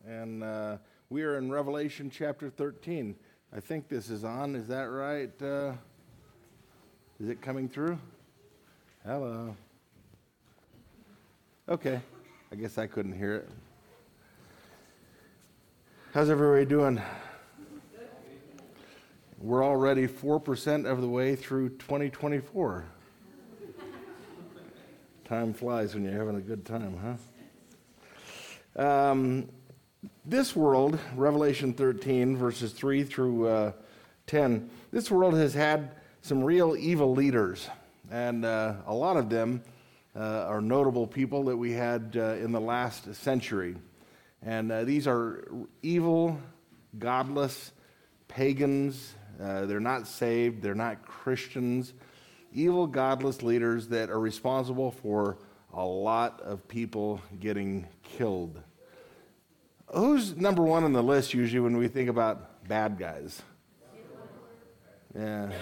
and we are in Revelation chapter 13. I think this is on. Is that right? Is it coming through? Hello. Okay. I guess I couldn't hear it. How's everybody doing? We're already 4% of the way through 2024. Time flies when you're having a good time, huh? This world, Revelation 13, verses 3 through 10, this world has had some real evil leaders, and a lot of them are notable people that we had in the last century. And these are evil, godless, pagans. They're not saved. They're not Christians. Evil, godless leaders that are responsible for a lot of people getting killed. Who's number one on the list usually when we think about bad guys? Yeah.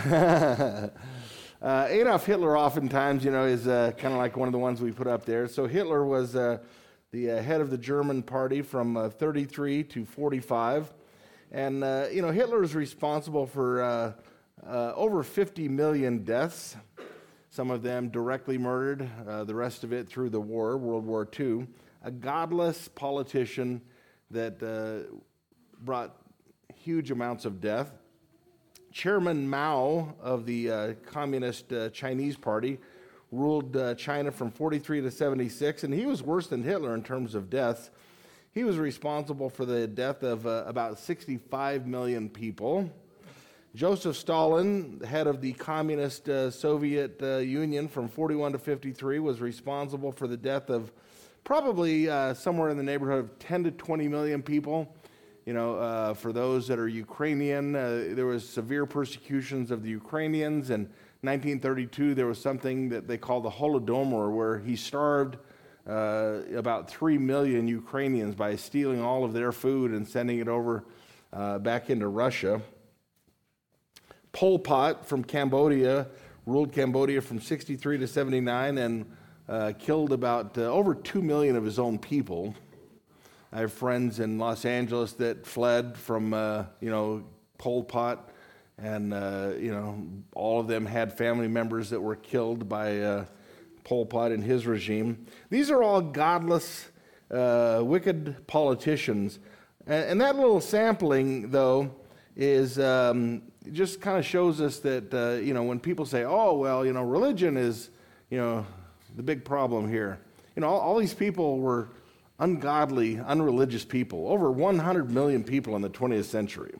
Adolf Hitler oftentimes, is kind of like one of the ones we put up there. So Hitler was the head of the German party from 33 to 45. And, Hitler is responsible for over 50 million deaths, some of them directly murdered, the rest of it through the war, World War II. A godless politician that brought huge amounts of death. Chairman Mao of the Communist Chinese Party ruled China from 43 to 76, and he was worse than Hitler in terms of deaths. He was responsible for the death of about 65 million people. Joseph Stalin, head of the Communist Soviet Union from 41 to 53, was responsible for the death of probably somewhere in the neighborhood of 10 to 20 million people. For those that are Ukrainian, there was severe persecutions of the Ukrainians. In 1932, there was something that they called the Holodomor, where he starved about 3 million Ukrainians by stealing all of their food and sending it over back into Russia. Pol Pot from Cambodia ruled Cambodia from 63 to 79 and killed about over 2 million of his own people. I have friends in Los Angeles that fled from, Pol Pot, and, all of them had family members that were killed by Pol Pot and his regime. These are all godless, wicked politicians. And that little sampling, though, is just kind of shows us that, when people say, religion is, the big problem here. All these people were ungodly, unreligious people, over 100 million people in the 20th century.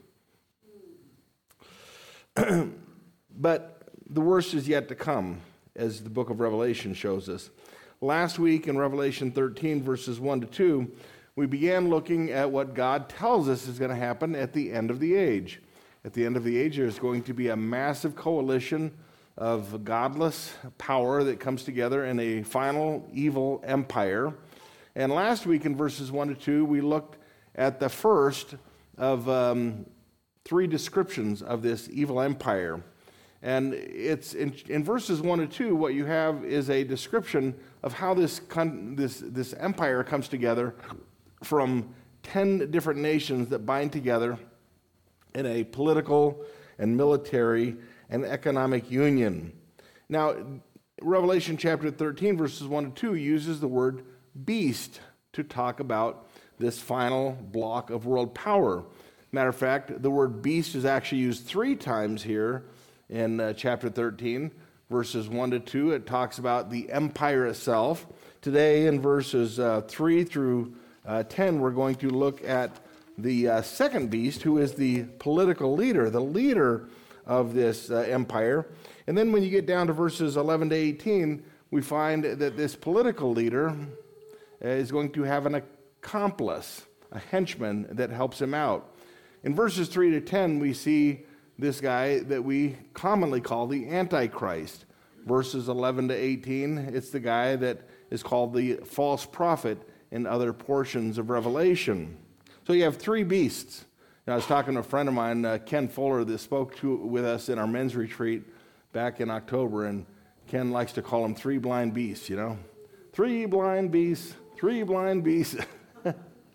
But the worst is yet to come, as the book of Revelation shows us. Last week in Revelation 13, verses 1 to 2, we began looking at what God tells us is going to happen at the end of the age. At the end of the age, there's going to be a massive coalition of godless power that comes together in a final evil empire. And last week in verses 1 to 2, we looked at the first of three descriptions of this evil empire. And it's in verses 1 to 2, what you have is a description of how this empire comes together from 10 different nations that bind together in a political and military and economic union. Now, Revelation chapter 13, verses 1 to 2, uses the word beast to talk about this final block of world power. Matter of fact, the word beast is actually used 3 times here in chapter 13, verses 1 to 2. It talks about the empire itself. Today, in verses 3 through 10, we're going to look at the second beast, who is the political leader, the leader of this empire. And then when you get down to verses 11 to 18, we find that this political leader is going to have an accomplice, a henchman that helps him out. In verses 3 to 10, we see this guy that we commonly call the Antichrist. Verses 11 to 18, it's the guy that is called the false prophet in other portions of Revelation. So you have 3 beasts. I was talking to a friend of mine, Ken Fuller, that spoke with us in our men's retreat back in October, and Ken likes to call them 3 blind beasts, 3 blind beasts, 3 blind beasts.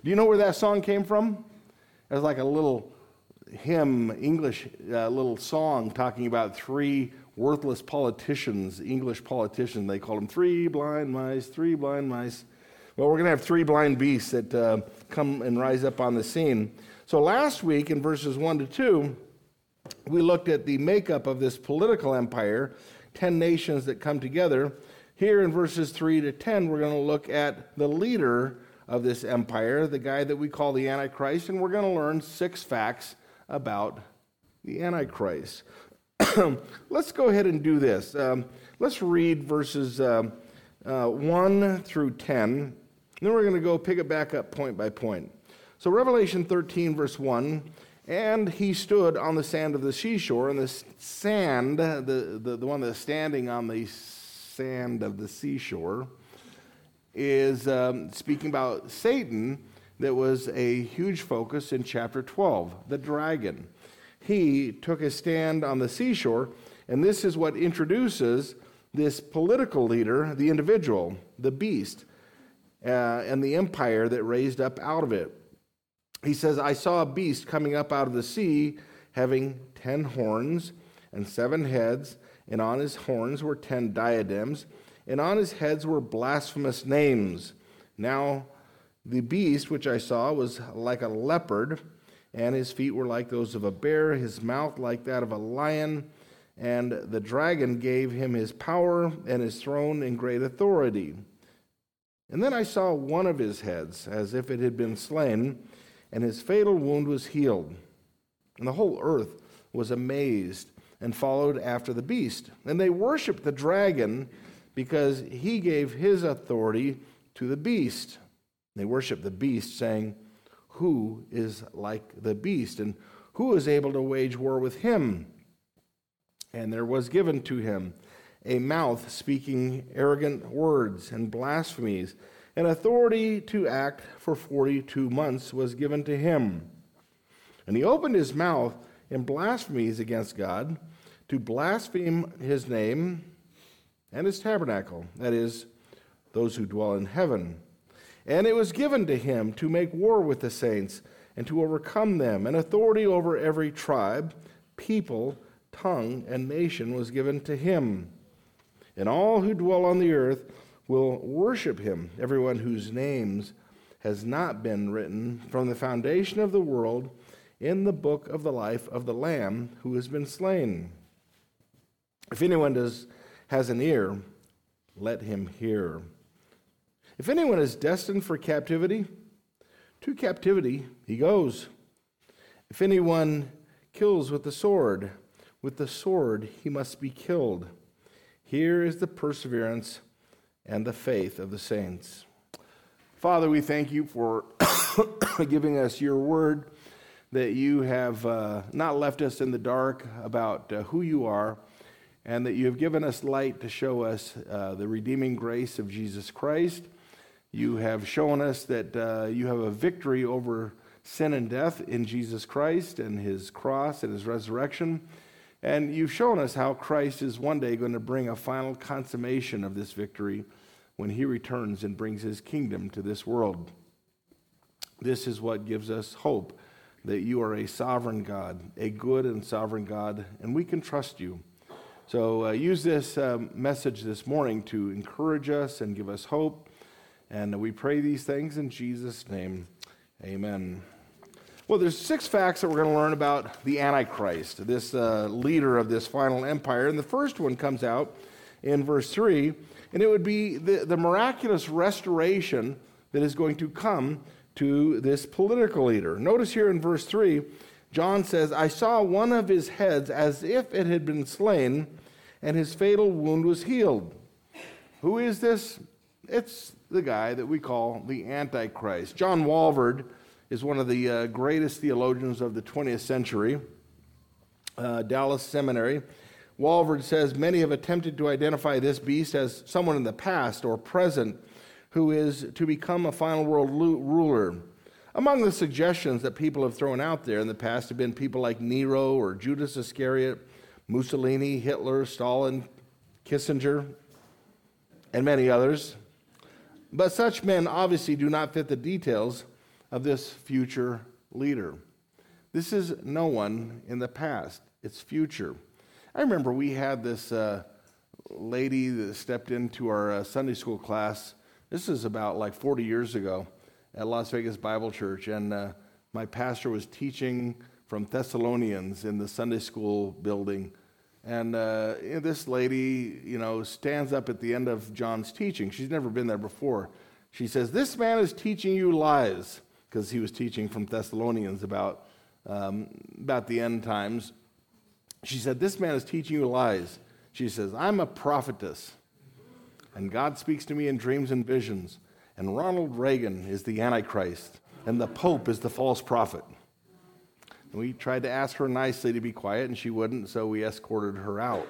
Do you know where that song came from? It was like a little hymn, English little song talking about three worthless politicians, English politicians. They called them three blind mice, three blind mice. Well, we're going to have three blind beasts that come and rise up on the scene. So last week in verses 1 to 2, we looked at the makeup of this political empire, 10 nations that come together. Here in verses 3 to 10, we're going to look at the leader of this empire, the guy that we call the Antichrist, and we're going to learn 6 facts about the Antichrist. Let's go ahead and do this. Let's read verses 1 through 10. Then we're going to go pick it back up point by point. So Revelation 13, verse 1, and he stood on the sand of the seashore, and the sand, the one that's standing on the sand of the seashore, is speaking about Satan. That was a huge focus in chapter 12, the dragon. He took a stand on the seashore, and this is what introduces this political leader, the individual, the beast, and the empire that raised up out of it. He says, I saw a beast coming up out of the sea, having 10 horns and 7 heads, and on his horns were 10 diadems, and on his heads were blasphemous names. Now the beast which I saw was like a leopard, and his feet were like those of a bear, his mouth like that of a lion, and the dragon gave him his power and his throne and great authority. And then I saw one of his heads, as if it had been slain, and his fatal wound was healed. And the whole earth was amazed and followed after the beast. And they worshiped the dragon because he gave his authority to the beast. They worshiped the beast, saying, who is like the beast, and who is able to wage war with him? And there was given to him a mouth speaking arrogant words and blasphemies, and authority to act for 42 months was given to him. And he opened his mouth in blasphemies against God, to blaspheme his name and his tabernacle, that is, those who dwell in heaven. And it was given to him to make war with the saints and to overcome them, and authority over every tribe, people, tongue, and nation was given to him. And all who dwell on the earth will worship him, everyone whose names has not been written from the foundation of the world in the book of the life of the Lamb who has been slain. If anyone has an ear, let him hear. If anyone is destined for captivity, to captivity he goes. If anyone kills with the sword he must be killed. Here is the perseverance and the faith of the saints. Father, we thank you for giving us your word, that you have not left us in the dark about who you are, and that you have given us light to show us the redeeming grace of Jesus Christ. You have shown us that you have a victory over sin and death in Jesus Christ and his cross and his resurrection. And you've shown us how Christ is one day going to bring a final consummation of this victory when he returns and brings his kingdom to this world. This is what gives us hope, that you are a sovereign God, a good and sovereign God, and we can trust you. So use this message this morning to encourage us and give us hope. And we pray these things in Jesus' name. Amen. Well, there's 6 facts that we're going to learn about the Antichrist, this leader of this final empire. And the first one comes out in verse 3, and it would be the miraculous restoration that is going to come to this political leader. Notice here in verse 3, John says, I saw one of his heads as if it had been slain, and his fatal wound was healed. Who is this? It's the guy that we call the Antichrist. John Walvoord is one of the greatest theologians of the 20th century, Dallas Seminary. Walvoord says, many have attempted to identify this beast as someone in the past or present who is to become a final world ruler. Among the suggestions that people have thrown out there in the past have been people like Nero or Judas Iscariot, Mussolini, Hitler, Stalin, Kissinger, and many others. But such men obviously do not fit the details of this future leader. This is no one in the past. It's future. I remember we had this lady that stepped into our Sunday school class. This is about like 40 years ago at Las Vegas Bible Church, and my pastor was teaching from Thessalonians in the Sunday school building. And this lady, stands up at the end of John's teaching. She's never been there before. She says, "This man is teaching you lies," because he was teaching from Thessalonians about the end times. She said, "This man is teaching you lies." She says, "I'm a prophetess, and God speaks to me in dreams and visions, and Ronald Reagan is the Antichrist, and the Pope is the false prophet." And we tried to ask her nicely to be quiet, and she wouldn't, so we escorted her out.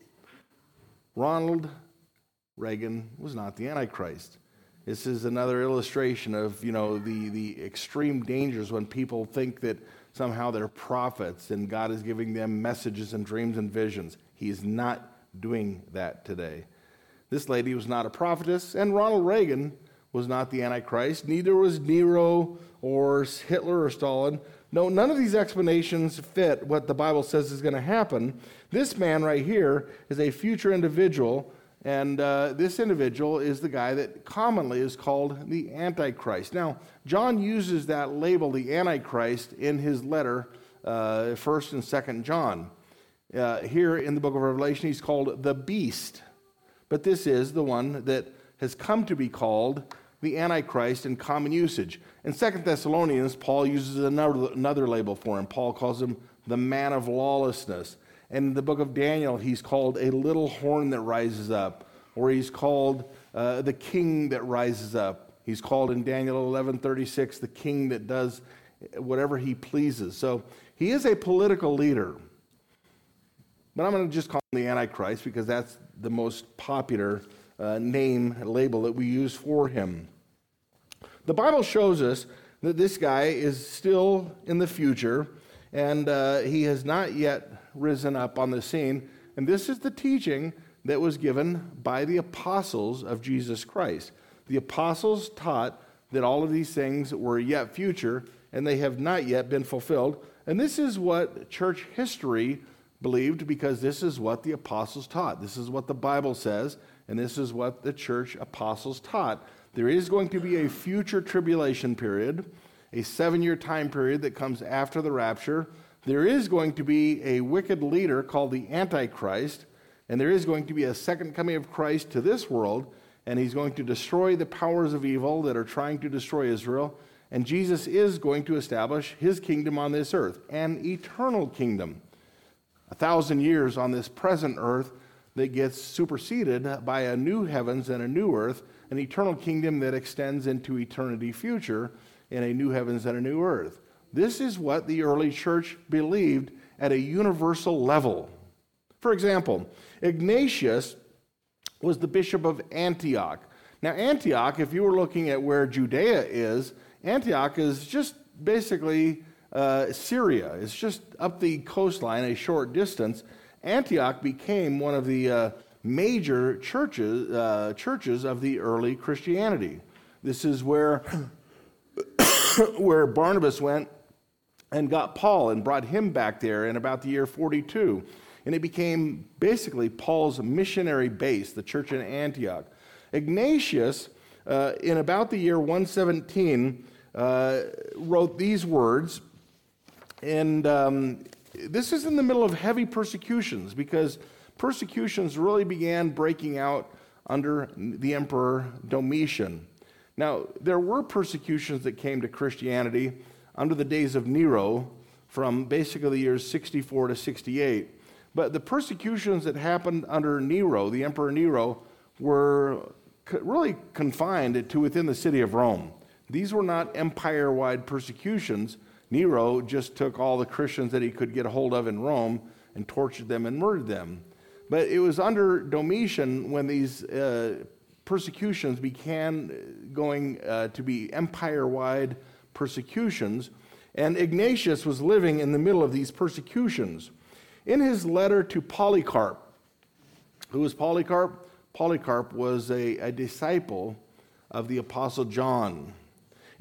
Ronald Reagan was not the Antichrist. This is another illustration of, the extreme dangers when people think that somehow they're prophets and God is giving them messages and dreams and visions. He is not doing that today. This lady was not a prophetess, and Ronald Reagan was not the Antichrist. Neither was Nero or Hitler or Stalin. No, none of these explanations fit what the Bible says is going to happen. This man right here is a future individual, and this individual is the guy that commonly is called the Antichrist. Now, John uses that label, the Antichrist, in his letter, 1st and 2nd John. Here in the book of Revelation, he's called the Beast. But this is the one that has come to be called the Antichrist in common usage. In 2 Thessalonians, Paul uses another label for him. Paul calls him the man of lawlessness. And in the book of Daniel, he's called a little horn that rises up, or he's called the king that rises up. He's called in Daniel 11:36 the king that does whatever he pleases. So he is a political leader. But I'm going to just call him the Antichrist because that's the most popular label that we use for him. The Bible shows us that this guy is still in the future, and he has not yet risen up on the scene. And this is the teaching that was given by the apostles of Jesus Christ. The apostles taught that all of these things were yet future, and they have not yet been fulfilled. And this is what church history believed, because this is what the apostles taught. This is what the Bible says, and this is what the church apostles taught. There is going to be a future tribulation period, a 7-year time period that comes after the rapture. There is going to be a wicked leader called the Antichrist, and there is going to be a second coming of Christ to this world, and he's going to destroy the powers of evil that are trying to destroy Israel, and Jesus is going to establish his kingdom on this earth, an eternal kingdom. 1,000 years on this present earth that gets superseded by a new heavens and a new earth, an eternal kingdom that extends into eternity future in a new heavens and a new earth. This is what the early church believed at a universal level. For example, Ignatius was the bishop of Antioch. Now, Antioch, if you were looking at where Judea is, Antioch is just basically Syria. It's just up the coastline, a short distance. Antioch became one of the major churches of the early Christianity. This is where Barnabas went and got Paul and brought him back there in about the year 42. And it became basically Paul's missionary base, the church in Antioch. Ignatius, in about the year 117, wrote these words, and this is in the middle of heavy persecutions, because persecutions really began breaking out under the Emperor Domitian. Now, there were persecutions that came to Christianity under the days of Nero from basically the years 64 to 68. But the persecutions that happened under Nero, the Emperor Nero, were really confined to within the city of Rome. These were not empire-wide persecutions. Nero just took all the Christians that he could get a hold of in Rome and tortured them and murdered them. But it was under Domitian when these persecutions began going to be empire-wide persecutions, and Ignatius was living in the middle of these persecutions. In his letter to Polycarp, who was Polycarp? Polycarp was a disciple of the Apostle John.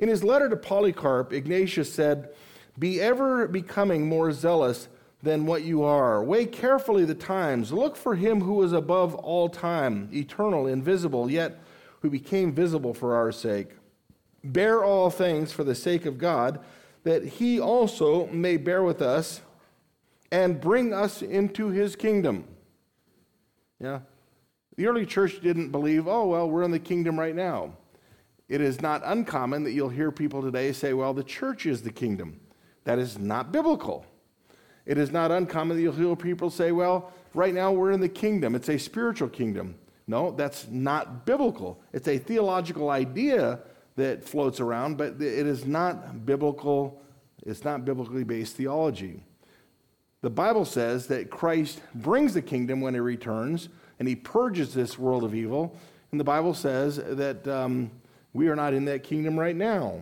In his letter to Polycarp, Ignatius said, "Be ever becoming more zealous than what you are. Weigh carefully the times. Look for him who is above all time, eternal, invisible, yet who became visible for our sake. Bear all things for the sake of God, that he also may bear with us and bring us into his kingdom." Yeah. The early church didn't believe, oh, well, we're in the kingdom right now. It is not uncommon that you'll hear people today say, well, the church is the kingdom. That is not biblical. It is not uncommon that you'll hear people say, well, right now we're in the kingdom. It's a spiritual kingdom. No, that's not biblical. It's a theological idea that floats around, but it is not biblical. It's not biblically based theology. The Bible says that Christ brings the kingdom when he returns, and he purges this world of evil. And the Bible says that we are not in that kingdom right now.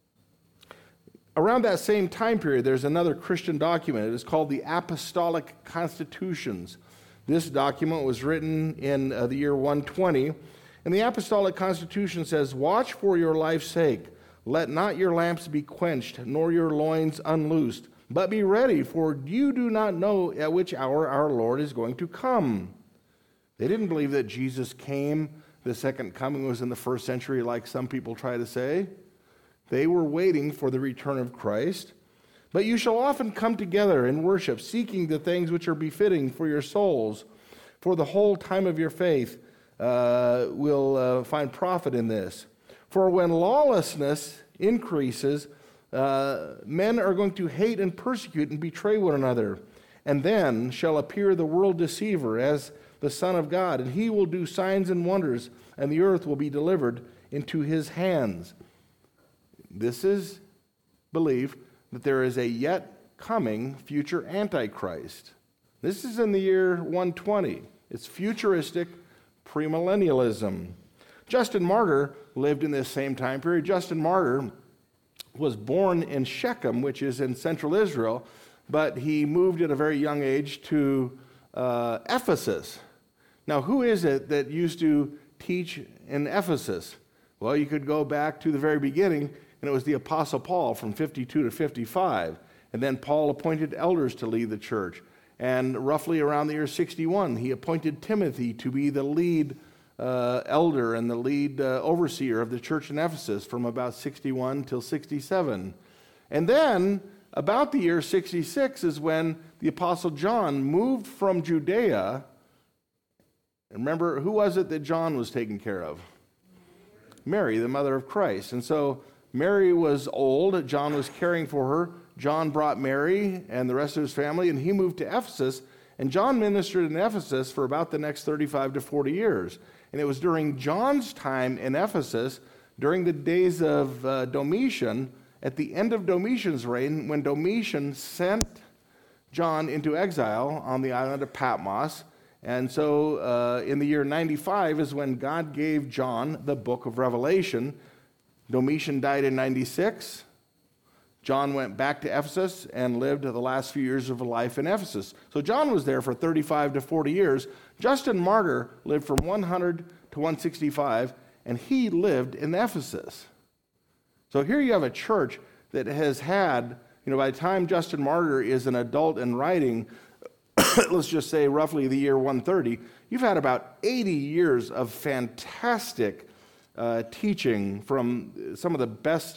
Around that same time period, there's another Christian document. It is called the Apostolic Constitutions. This document was written in the year 120. And the Apostolic Constitution says, "Watch for your life's sake. Let not your lamps be quenched, nor your loins unloosed. But be ready, for you do not know at which hour our Lord is going to come." They didn't believe that Jesus came, the second coming was in the first century, like some people try to say. They were waiting for the return of Christ. "But you shall often come together in worship, seeking the things which are befitting for your souls. For the whole time of your faith will find profit in this. For when lawlessness increases, men are going to hate and persecute and betray one another. And then shall appear the world deceiver as the Son of God, and he will do signs and wonders, and the earth will be delivered into his hands." This is belief that there is a yet coming future Antichrist. This is in the year 120. It's futuristic premillennialism. Justin Martyr lived in this same time period. Justin Martyr was born in Shechem, which is in central Israel, but he moved at a very young age to Ephesus. Now, who is it that used to teach in Ephesus? Well, you could go back to the very beginning, and it was the Apostle Paul from 52 to 55. And then Paul appointed elders to lead the church. And roughly around the year 61, he appointed Timothy to be the lead elder and the lead overseer of the church in Ephesus from about 61 till 67. And then, about the year 66 is when the Apostle John moved from Judea. And remember, who was it that John was taking care of? Mary, the mother of Christ. And so Mary was old. John was caring for her. John brought Mary and the rest of his family, and he moved to Ephesus. And John ministered in Ephesus for about the next 35 to 40 years. And it was during John's time in Ephesus, during the days of Domitian, at the end of Domitian's reign, when Domitian sent John into exile on the island of Patmos. And so in the year 95 is when God gave John the book of Revelation. Domitian died in 96. John went back to Ephesus and lived the last few years of life in Ephesus. So John was there for 35 to 40 years. Justin Martyr lived from 100 to 165, and he lived in Ephesus. So here you have a church that has had, by the time Justin Martyr is an adult and writing, let's just say roughly the year 130, you've had about 80 years of fantastic teaching from some of the best,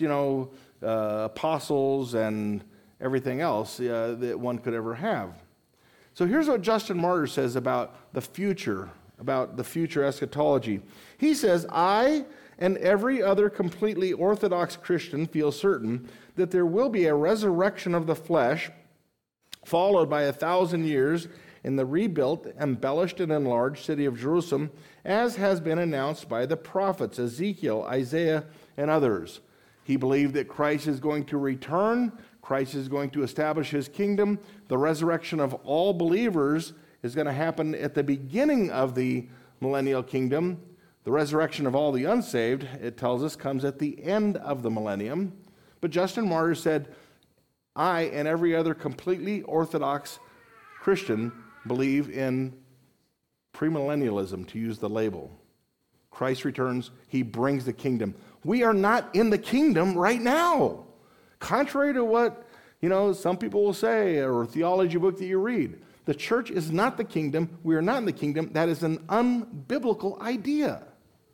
apostles and everything else that one could ever have. So here's what Justin Martyr says about the future eschatology. He says, "I and every other completely Orthodox Christian feel certain that there will be a resurrection of the flesh, followed by 1,000 years in the rebuilt, embellished, and enlarged city of Jerusalem, as has been announced by the prophets Ezekiel, Isaiah, and others." He believed that Christ is going to return. Christ is going to establish his kingdom. The resurrection of all believers is going to happen at the beginning of the millennial kingdom. The resurrection of all the unsaved, it tells us, comes at the end of the millennium. But Justin Martyr said, "I and every other completely Orthodox Christian believe in premillennialism," to use the label. Christ returns, he brings the kingdom. We are not in the kingdom right now. Contrary to what, some people will say, or a theology book that you read. The church is not the kingdom. We are not in the kingdom. That is an unbiblical idea.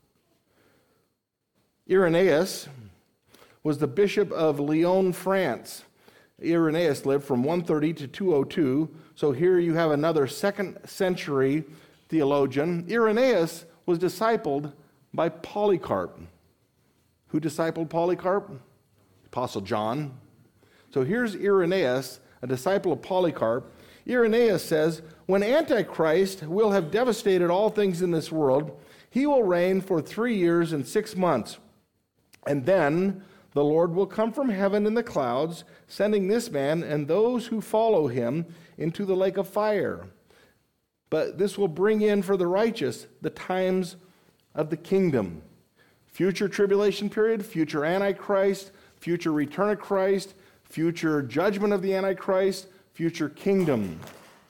Irenaeus was the bishop of Lyon, France. Irenaeus lived from 130 to 202. So here you have another 2nd century theologian. Irenaeus was discipled by Polycarp. Who discipled Polycarp? Apostle John. So here's Irenaeus, a disciple of Polycarp. Irenaeus says, when Antichrist will have devastated all things in this world, he will reign for 3 years and 6 months. And then the Lord will come from heaven in the clouds, sending this man and those who follow him into the lake of fire. But this will bring in for the righteous the times of the kingdom. Future tribulation period, future Antichrist, future return of Christ, future judgment of the Antichrist, future kingdom.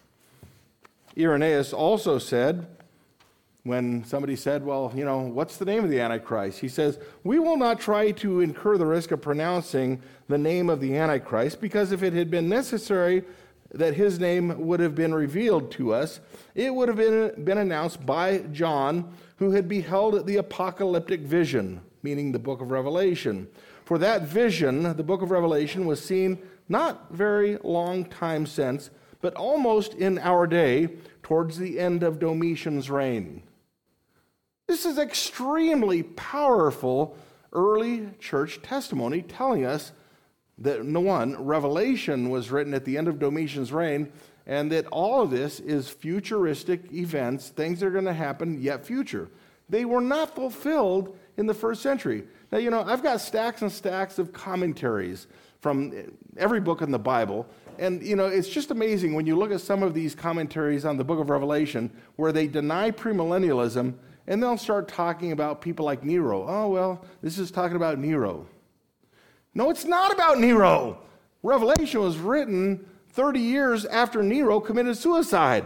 Irenaeus also said, when somebody said, well, what's the name of the Antichrist? He says, we will not try to incur the risk of pronouncing the name of the Antichrist, because if it had been necessary that his name would have been revealed to us, it would have been announced by John, who had beheld the apocalyptic vision, meaning the book of Revelation. For that vision, the book of Revelation, was seen not very long time since, but almost in our day, towards the end of Domitian's reign. This is extremely powerful early church testimony telling us that, Revelation was written at the end of Domitian's reign, and that all of this is futuristic events, things that are going to happen yet future. They were not fulfilled in the 1st century. Now, I've got stacks and stacks of commentaries from every book in the Bible, and, it's just amazing when you look at some of these commentaries on the book of Revelation where they deny premillennialism, and they'll start talking about people like Nero. Oh, well, this is talking about Nero. No, it's not about Nero. Revelation was written 30 years after Nero committed suicide.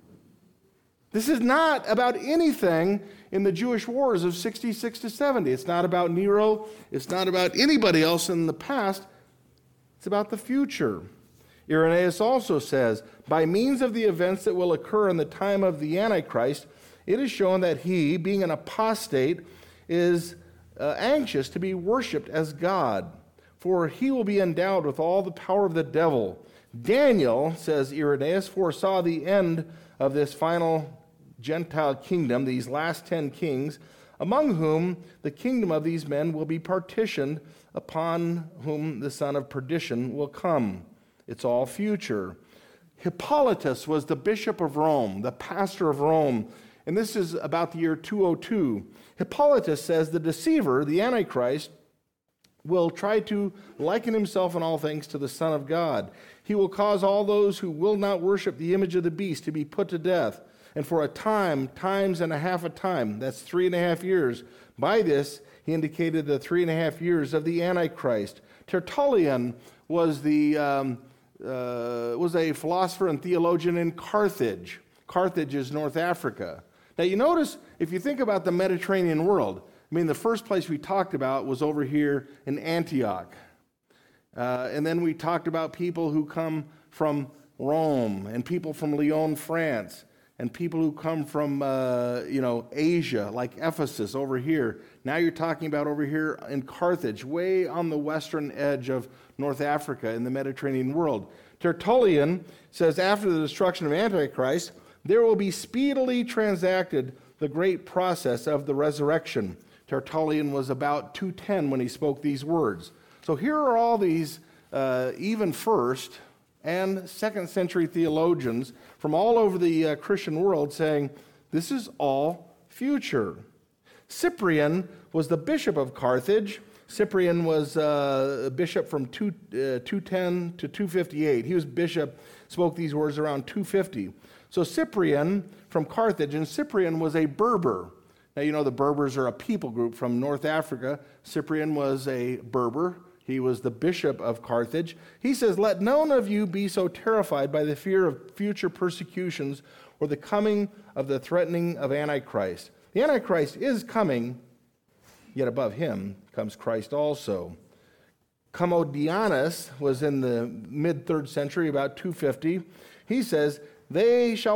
This is not about anything in the Jewish wars of 66 to 70. It's not about Nero. It's not about anybody else in the past. It's about the future. Irenaeus also says, by means of the events that will occur in the time of the Antichrist, it is shown that he, being an apostate, is anxious to be worshipped as God, for he will be endowed with all the power of the devil. Daniel, says Irenaeus, foresaw the end of this final Gentile kingdom, these last 10 kings, among whom the kingdom of these men will be partitioned, upon whom the son of perdition will come. It's all future. Hippolytus was the bishop of Rome, the pastor of Rome, and this is about the year 202. Hippolytus says the deceiver, the Antichrist, will try to liken himself in all things to the Son of God. He will cause all those who will not worship the image of the beast to be put to death. And for a time, times and a half a time, that's 3.5 years. By this, he indicated the 3.5 years of the Antichrist. Tertullian was a philosopher and theologian in Carthage. Carthage is North Africa. Now you notice, if you think about the Mediterranean world, the first place we talked about was over here in Antioch. And then we talked about people who come from Rome, and people from Lyon, France, and people who come from, Asia, like Ephesus over here. Now you're talking about over here in Carthage, way on the western edge of North Africa in the Mediterranean world. Tertullian says, after the destruction of Antichrist, there will be speedily transacted the great process of the resurrection. Tertullian was about 210 when he spoke these words. So here are all these even 1st and 2nd century theologians from all over the Christian world saying, this is all future. Cyprian was the bishop of Carthage. Cyprian was a bishop from 210 to 258. He was bishop, spoke these words around 250. So Cyprian from Carthage, and Cyprian was a Berber. Now, the Berbers are a people group from North Africa. Cyprian was a Berber. He was the bishop of Carthage. He says, let none of you be so terrified by the fear of future persecutions or the coming of the threatening of Antichrist. The Antichrist is coming, yet above him comes Christ also. Commodianus was in the mid-3rd century, about 250. He says, They shall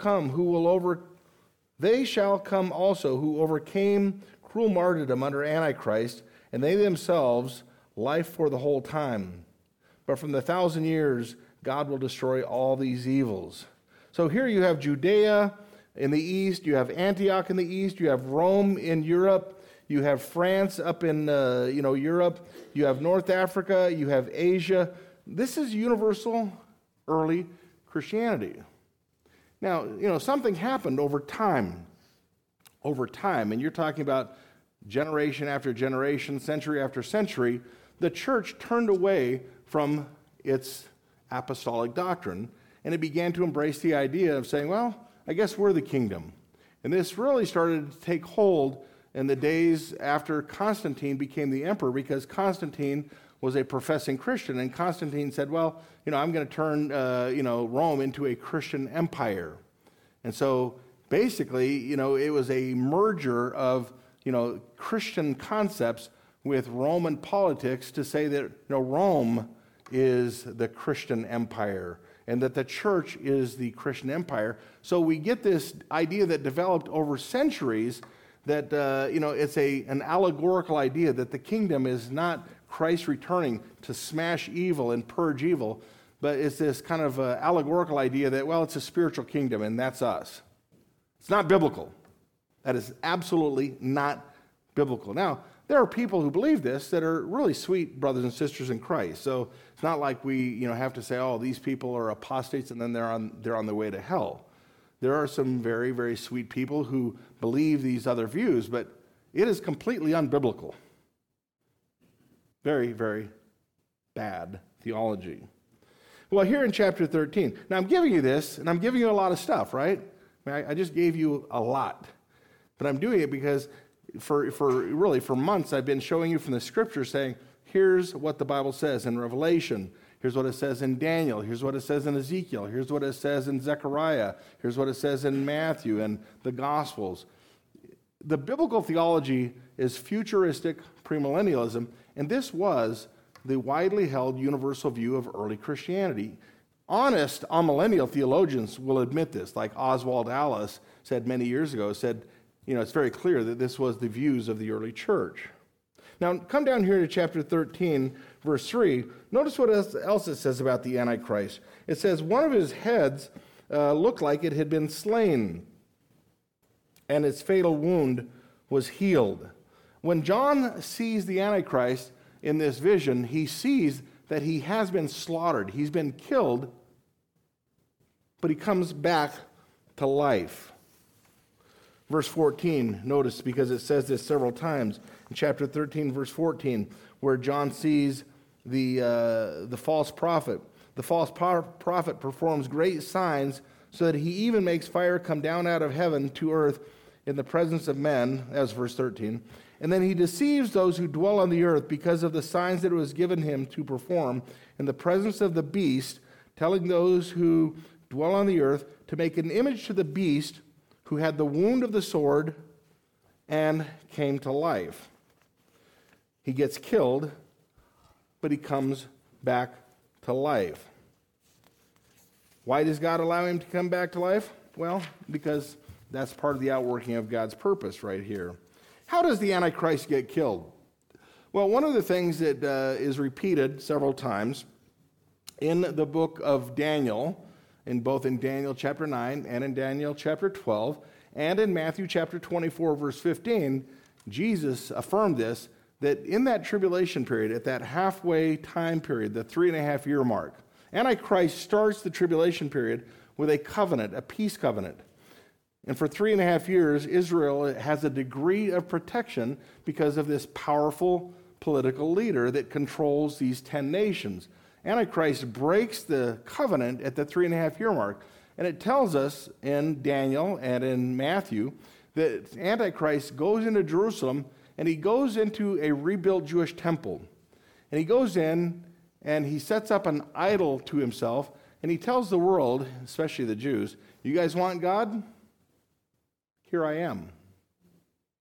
come also who overcame cruel martyrdom under Antichrist, and they themselves life for the whole time. But from the 1,000 years, God will destroy all these evils. So here you have Judea in the east, you have Antioch in the east, you have Rome in Europe, you have France up in Europe, you have North Africa, you have Asia. This is universal early Christianity. Now, something happened over time, and you're talking about generation after generation, century after century. The church turned away from its apostolic doctrine, and it began to embrace the idea of saying, well, I guess we're the kingdom. And this really started to take hold in the days after Constantine became the emperor, because Constantine was a professing Christian, and Constantine said, well, I'm going to turn Rome into a Christian empire. And so basically, it was a merger of Christian concepts with Roman politics to say that Rome is the Christian empire and that the church is the Christian empire. So we get this idea that developed over centuries that it's an allegorical idea that the kingdom is not Christ returning to smash evil and purge evil, but it's this kind of allegorical idea that, well, it's a spiritual kingdom and that's us. It's not biblical. That is absolutely not biblical. Now, there are people who believe this that are really sweet brothers and sisters in Christ. So it's not like we have to say, oh, these people are apostates and then they're on their way to hell. There are some very, very sweet people who believe these other views, but it is completely unbiblical. Very, very bad theology. Well, here in chapter 13, now I'm giving you this, and I'm giving you a lot of stuff, right? I just gave you a lot. But I'm doing it because for months I've been showing you from the scripture saying, here's what the Bible says in Revelation. Here's what it says in Daniel. Here's what it says in Ezekiel. Here's what it says in Zechariah. Here's what it says in Matthew and the Gospels. The biblical theology is futuristic premillennialism, and this was the widely held universal view of early Christianity. Honest amillennial theologians will admit this, like Oswald Alice said many years ago, it's very clear that this was the views of the early church. Now, come down here to chapter 13, verse 3. Notice what else it says about the Antichrist. It says, one of his heads looked like it had been slain, and its fatal wound was healed. When John sees the Antichrist in this vision, he sees that he has been slaughtered. He's been killed, but he comes back to life. Verse 14, notice, because it says this several times in chapter 13, verse 14, where John sees the false prophet. The false prophet performs great signs so that he even makes fire come down out of heaven to earth in the presence of men. That was verse 13. And then he deceives those who dwell on the earth because of the signs that it was given him to perform in the presence of the beast, telling those who dwell on the earth to make an image to the beast who had the wound of the sword and came to life. He gets killed, but he comes back to life. Why does God allow him to come back to life? Well, because that's part of the outworking of God's purpose right here. How does the Antichrist get killed? Well, one of the things that is repeated several times in the book of Daniel, both in Daniel chapter 9 and in Daniel chapter 12, and in Matthew chapter 24, verse 15, Jesus affirmed this, that in that tribulation period, at that halfway time period, the 3.5 year mark, Antichrist starts the tribulation period with a covenant, a peace covenant. And for 3.5 years, Israel has a degree of protection because of this powerful political leader that controls these 10 nations. Antichrist breaks the covenant at the 3.5 year mark. And it tells us in Daniel and in Matthew that Antichrist goes into Jerusalem and he goes into a rebuilt Jewish temple. And he goes in and he sets up an idol to himself and he tells the world, especially the Jews, you guys want God? Here I am.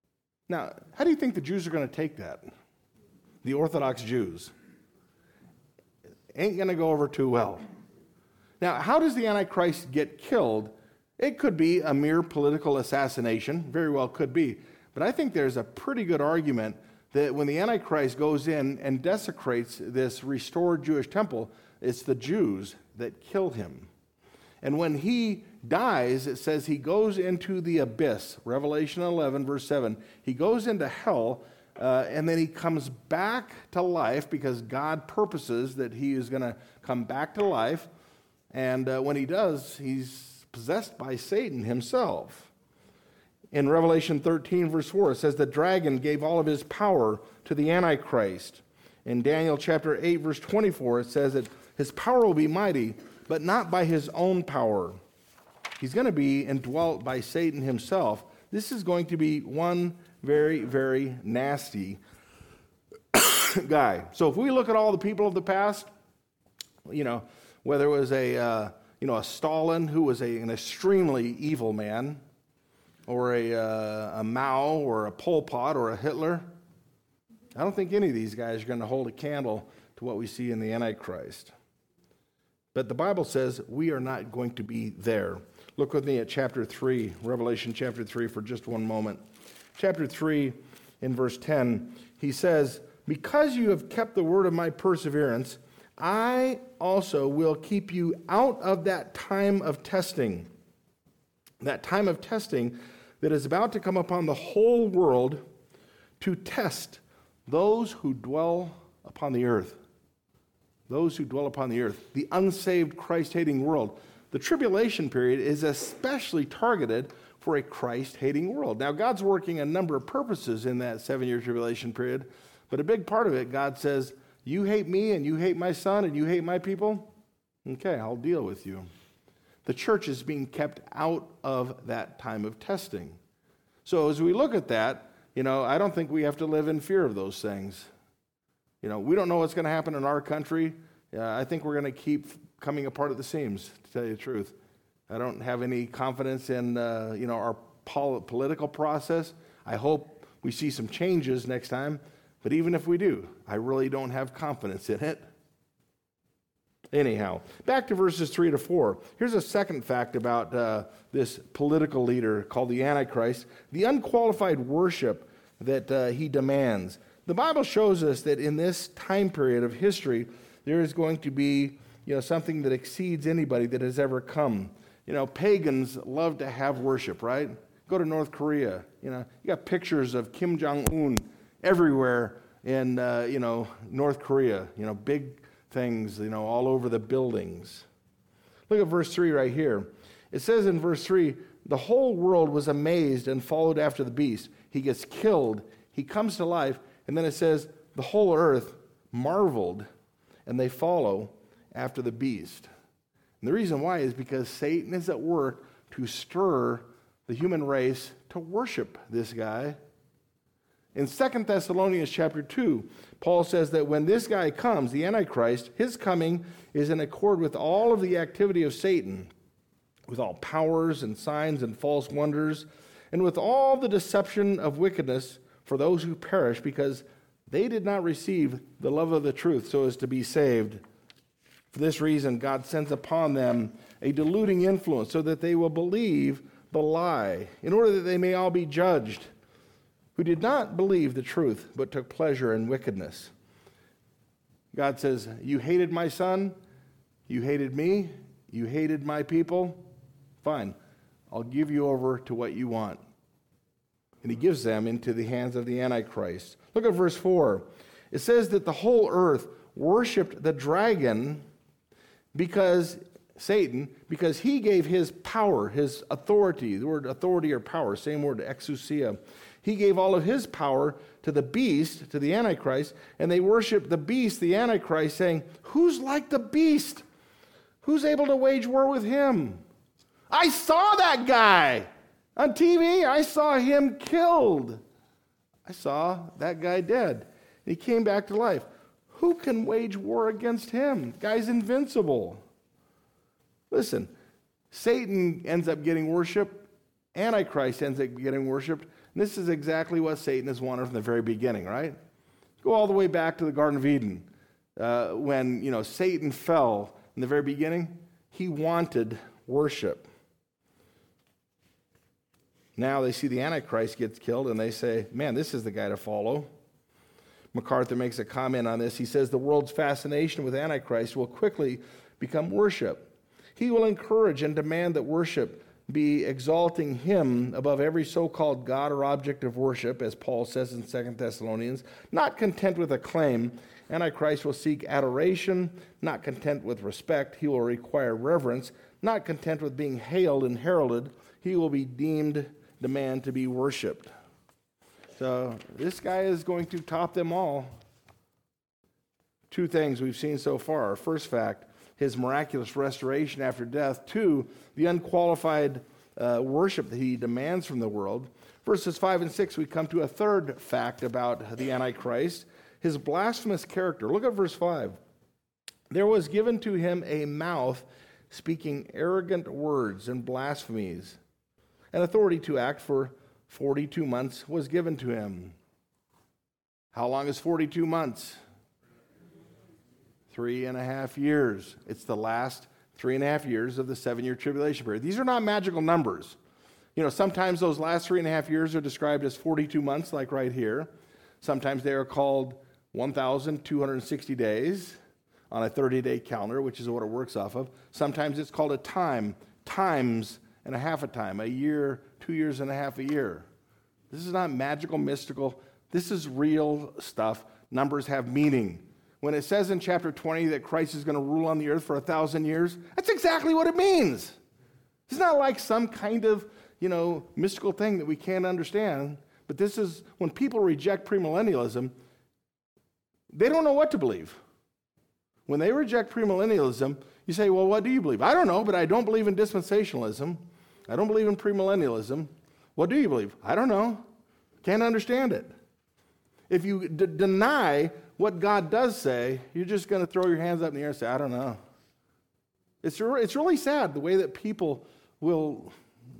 Now, how do you think the Jews are going to take that? The Orthodox Jews. Ain't going to go over too well. Now, how does the Antichrist get killed? It could be a mere political assassination, very well could be. But I think there's a pretty good argument that when the Antichrist goes in and desecrates this restored Jewish temple, it's the Jews that kill him. And when he dies, it says he goes into the abyss. Revelation 11, verse 7. He goes into hell, and then he comes back to life because God purposes that he is going to come back to life. And when he does, he's possessed by Satan himself. In Revelation 13, verse 4, it says the dragon gave all of his power to the Antichrist. In Daniel chapter 8, verse 24, it says that his power will be mighty, but not by his own power. He's going to be indwelt by Satan himself. This is going to be one very, very nasty guy. So if we look at all the people of the past, whether it was a Stalin who was an extremely evil man, or a Mao, or a Pol Pot, or a Hitler, I don't think any of these guys are going to hold a candle to what we see in the Antichrist. But the Bible says we are not going to be there. Look with me at chapter 3, Revelation chapter 3 for just one moment. Chapter 3 in verse 10, he says, because you have kept the word of my perseverance, I also will keep you out of that time of testing. That time of testing that is about to come upon the whole world to test those who dwell upon the earth. Those who dwell upon the earth, the unsaved, Christ-hating world. The tribulation period is especially targeted for a Christ-hating world. Now, God's working a number of purposes in that 7-year tribulation period, but a big part of it, God says, you hate me and you hate my son and you hate my people? Okay, I'll deal with you. The church is being kept out of that time of testing. So as we look at that, I don't think we have to live in fear of those things. We don't know what's going to happen in our country. I think we're going to keep coming apart at the seams, to tell you the truth. I don't have any confidence in, our political process. I hope we see some changes next time. But even if we do, I really don't have confidence in it. Anyhow, back to verses 3 to 4. Here's a second fact about this political leader called the Antichrist, the unqualified worship that he demands. The Bible shows us that in this time period of history, there is going to be something that exceeds anybody that has ever come. Pagans love to have worship, right? Go to North Korea. You got pictures of Kim Jong-un everywhere in, North Korea. Big things, all over the buildings. Look at verse 3 right here. It says in verse 3, the whole world was amazed and followed after the beast. He gets killed. He comes to life. And then it says, the whole earth marveled, and they follow after the beast. And the reason why is because Satan is at work to stir the human race to worship this guy. In 2 Thessalonians chapter 2, Paul says that when this guy comes, the Antichrist, his coming is in accord with all of the activity of Satan, with all powers and signs and false wonders, and with all the deception of wickedness for those who perish, because they did not receive the love of the truth so as to be saved. For this reason, God sends upon them a deluding influence so that they will believe the lie, in order that they may all be judged, who did not believe the truth, but took pleasure in wickedness. God says, you hated my son, you hated me, you hated my people, fine, I'll give you over to what you want. And he gives them into the hands of the Antichrist. Look at verse 4. It says that the whole earth worshipped the dragon because he gave his power, his authority. The word authority or power, same word, exousia. He gave all of his power to the beast, to the Antichrist, and they worshiped the beast, the Antichrist, saying, who's like the beast? Who's able to wage war with him? I saw that guy on TV. I saw him killed. I saw that guy dead. He came back to life. Who can wage war against him? The guy's invincible. Listen, Satan ends up getting worshiped. Antichrist ends up getting worshiped. And this is exactly what Satan has wanted from the very beginning, right? Go all the way back to the Garden of Eden. When Satan fell in the very beginning, he wanted worship. Now they see the Antichrist gets killed, and they say, man, this is the guy to follow. MacArthur makes a comment on this. He says the world's fascination with Antichrist will quickly become worship. He will encourage and demand that worship be exalting him above every so-called God or object of worship, as Paul says in 2 Thessalonians. Not content with acclaim, Antichrist will seek adoration. Not content with respect, he will require reverence. Not content with being hailed and heralded, he will be demand to be worshipped. So this guy is going to top them all. Two things we've seen so far. First fact, his miraculous restoration after death. Two, the unqualified worship that he demands from the world. Verses 5 and 6, we come to a third fact about the Antichrist, his blasphemous character. Look at verse 5. There was given to him a mouth speaking arrogant words and blasphemies. An authority to act for 42 months was given to him. How long is 42 months? 3.5 years. It's the last 3.5 years of the 7-year tribulation period. These are not magical numbers. Sometimes those last 3.5 years are described as 42 months, like right here. Sometimes they are called 1,260 days on a 30-day calendar, which is what it works off of. Sometimes it's called a times and a half a time, a year, 2 years and a half a year. This is not magical, mystical. This is real stuff. Numbers have meaning. When it says in chapter 20 that Christ is going to rule on the earth for 1,000 years, that's exactly what it means. It's not like some kind of, mystical thing that we can't understand. But this is, when people reject premillennialism, they don't know what to believe. When they reject premillennialism, you say, well, what do you believe? I don't know, but I don't believe in dispensationalism. I don't believe in premillennialism. What do you believe? I don't know. Can't understand it. If you deny what God does say, you're just going to throw your hands up in the air and say, I don't know. It's really sad the way that people will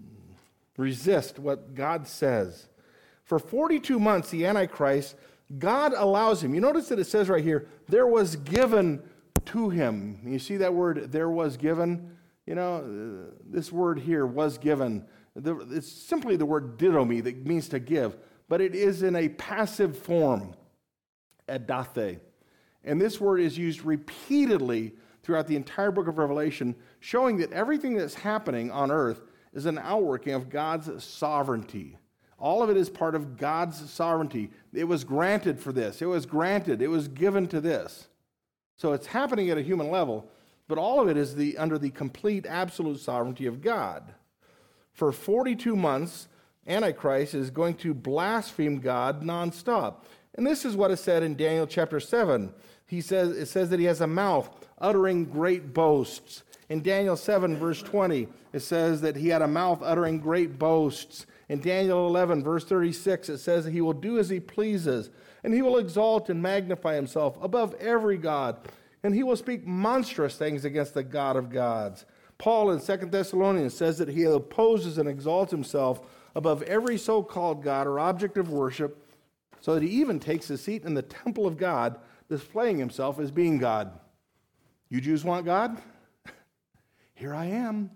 resist what God says. For 42 months, the Antichrist, God allows him. You notice that it says right here, there was given to him. You see that word, there was given? This word here, was given. It's simply the word didomi that means to give, but it is in a passive form, edate. And this word is used repeatedly throughout the entire book of Revelation, showing that everything that's happening on earth is an outworking of God's sovereignty. All of it is part of God's sovereignty. It was granted for this. It was given to this. So it's happening at a human level, but all of it is under the complete, absolute sovereignty of God. For 42 months, Antichrist is going to blaspheme God nonstop. And this is what is said in Daniel chapter 7. It says that he has a mouth uttering great boasts. In Daniel 7, verse 20, it says that he had a mouth uttering great boasts. In Daniel 11, verse 36, it says that he will do as he pleases, and he will exalt and magnify himself above every god, and he will speak monstrous things against the God of gods. Paul in 2 Thessalonians says that he opposes and exalts himself above every so-called God or object of worship, so that he even takes a seat in the temple of God, displaying himself as being God. You Jews want God? Here I am.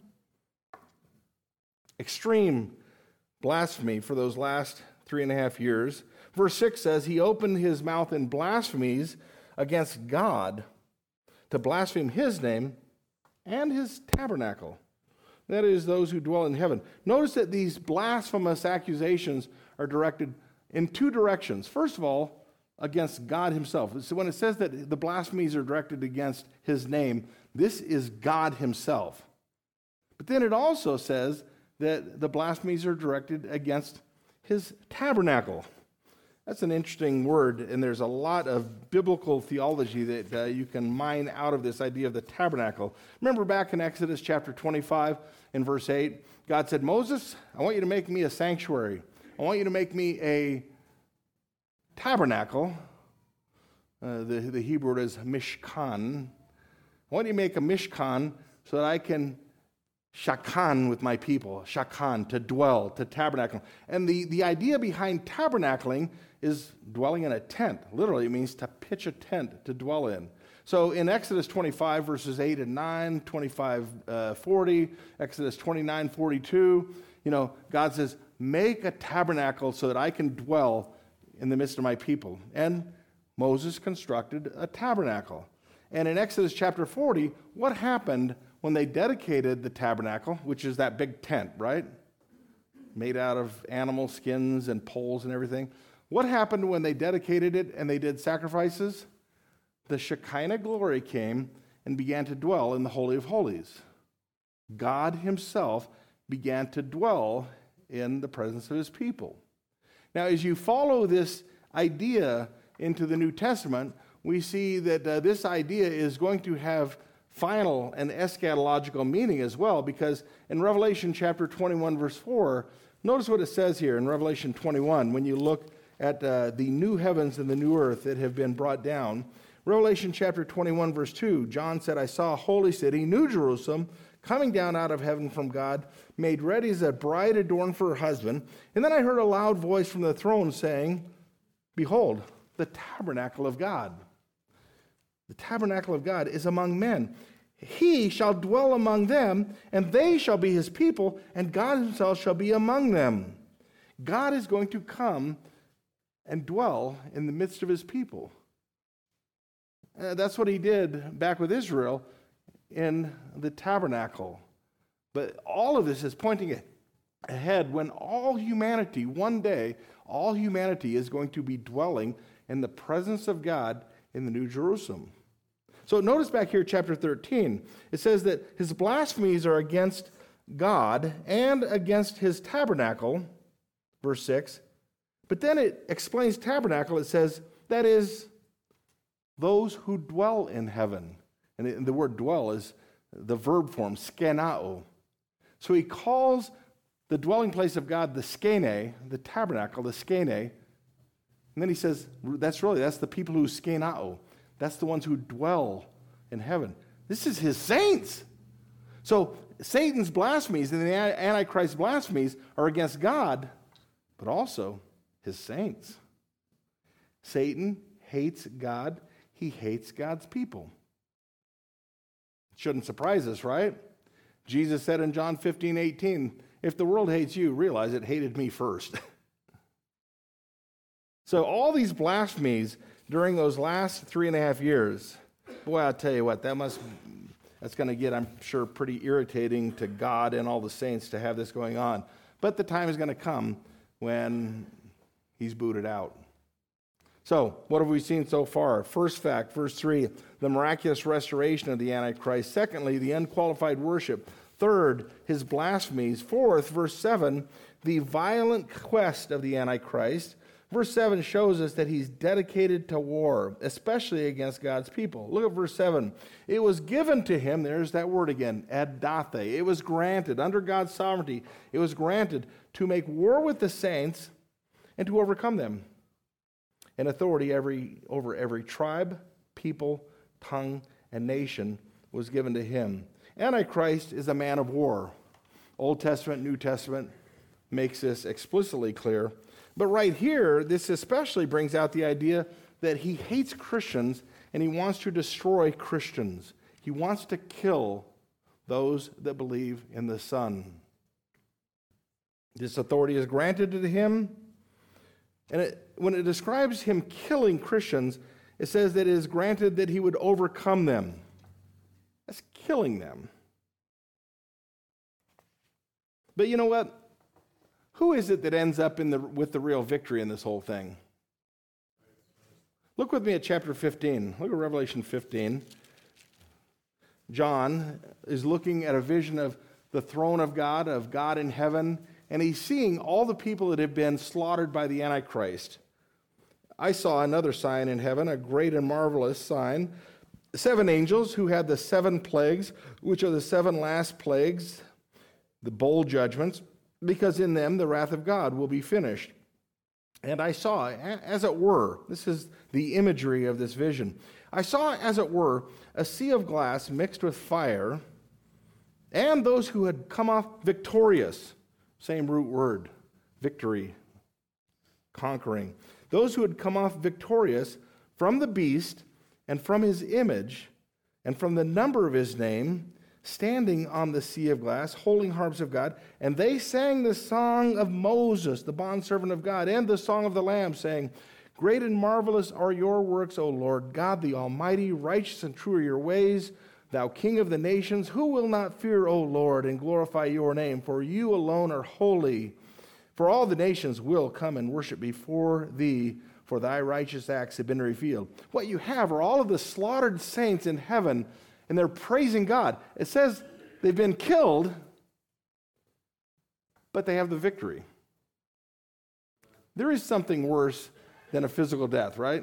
Extreme blasphemy for those last 3.5 years. Verse 6 says, he opened his mouth in blasphemies against God to blaspheme his name and his tabernacle. That is, those who dwell in heaven. Notice that these blasphemous accusations are directed in two directions. First of all, against God himself. So when it says that the blasphemies are directed against his name, this is God himself. But then it also says that the blasphemies are directed against his tabernacle. That's an interesting word, and there's a lot of biblical theology that you can mine out of this idea of the tabernacle. Remember back in Exodus chapter 25 in verse 8, God said, Moses, I want you to make me a sanctuary. I want you to make me a tabernacle. The Hebrew word is mishkan. I want you to make a mishkan so that I can shakan with my people, shakan, to dwell, to tabernacle. And the idea behind tabernacling is dwelling in a tent. Literally, it means to pitch a tent to dwell in. So in Exodus 25, verses 8 and 9, 25, 40, Exodus 29, 42, God says, make a tabernacle so that I can dwell in the midst of my people. And Moses constructed a tabernacle. And in Exodus chapter 40, what happened when they dedicated the tabernacle, which is that big tent, right? Made out of animal skins and poles and everything. What happened when they dedicated it and they did sacrifices? The Shekinah glory came and began to dwell in the Holy of Holies. God himself began to dwell in the presence of his people. Now, as you follow this idea into the New Testament, we see that this idea is going to have final and eschatological meaning as well, because in Revelation chapter 21, verse 4, notice what it says here in Revelation 21, when you look at the new heavens and the new earth that have been brought down. Revelation chapter 21, verse 2, John said, I saw a holy city, New Jerusalem, coming down out of heaven from God, made ready as a bride adorned for her husband. And then I heard a loud voice from the throne saying, behold, the tabernacle of God. The tabernacle of God is among men. He shall dwell among them, and they shall be his people, and God himself shall be among them. God is going to come and dwell in the midst of his people. That's what he did back with Israel in the tabernacle. But all of this is pointing ahead when all humanity, one day, all humanity is going to be dwelling in the presence of God in the New Jerusalem. So notice back here, chapter 13, it says that his blasphemies are against God and against his tabernacle, verse 6. But then it explains tabernacle. It says, that is, those who dwell in heaven. And the word dwell is the verb form, skenao. So he calls the dwelling place of God the skene, the tabernacle, the skene. And then he says, that's the people who skenao. That's the ones who dwell in heaven. This is his saints. So Satan's blasphemies and the Antichrist's blasphemies are against God, but also his saints. Satan hates God. He hates God's people. Shouldn't surprise us, right? Jesus said in John 15:18, if the world hates you, realize it hated me first. So all these blasphemies during those last 3.5 years, boy, I'll tell you what, that's going to get, I'm sure, pretty irritating to God and all the saints to have this going on. But the time is going to come when he's booted out. So, what have we seen so far? First fact, verse 3, the miraculous restoration of the Antichrist. Secondly, the unqualified worship. Third, his blasphemies. Fourth, verse 7, the violent quest of the Antichrist. Verse 7 shows us that he's dedicated to war, especially against God's people. Look at verse 7. It was given to him, there's that word again, addathe. It was granted, under God's sovereignty, it was granted to make war with the saints and to overcome them. And authority over every tribe, people, tongue, and nation was given to him. Antichrist is a man of war. Old Testament, New Testament makes this explicitly clear. But right here, this especially brings out the idea that he hates Christians and he wants to destroy Christians. He wants to kill those that believe in the Son. This authority is granted to him. And when it describes him killing Christians, it says that it is granted that he would overcome them. That's killing them. But you know what? Who is it that ends up with the real victory in this whole thing? Look with me at chapter 15. Look at Revelation 15. John is looking at a vision of the throne of God in heaven, and he's seeing all the people that have been slaughtered by the Antichrist. I saw another sign in heaven, a great and marvelous sign. 7 angels who had the 7 plagues, which are the 7 last plagues, the bowl judgments, because in them the wrath of God will be finished. And I saw, as it were, this is the imagery of this vision. I saw, as it were, a sea of glass mixed with fire, and those who had come off victorious, same root word, victory, conquering. Those who had come off victorious from the beast and from his image and from the number of his name, standing on the sea of glass, holding harps of God, and they sang the song of Moses, the bondservant of God, and the song of the Lamb, saying, Great and marvelous are your works, O Lord God the Almighty. Righteous and true are your ways, thou King of the nations. Who will not fear, O Lord, and glorify your name? For you alone are holy. For all the nations will come and worship before thee, for thy righteous acts have been revealed. What you have are all of the slaughtered saints in heaven, and they're praising God. It says they've been killed, but they have the victory. There is something worse than a physical death, right?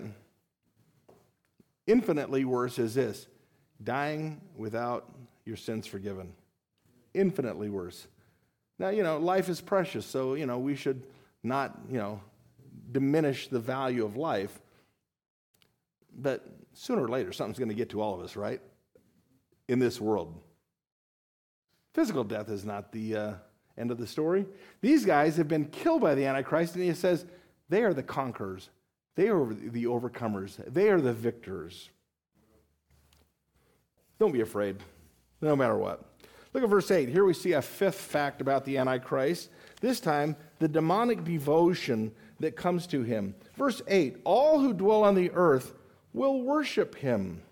Infinitely worse is this: dying without your sins forgiven. Infinitely worse. Now, life is precious, so, we should not, diminish the value of life. But sooner or later, something's going to get to all of us, right? In this world. Physical death is not the end of the story. These guys have been killed by the Antichrist, and he says they are the conquerors. They are the overcomers. They are the victors. Don't be afraid, no matter what. Look at verse 8. Here we see a fifth fact about the Antichrist. This time, the demonic devotion that comes to him. Verse 8, all who dwell on the earth will worship him.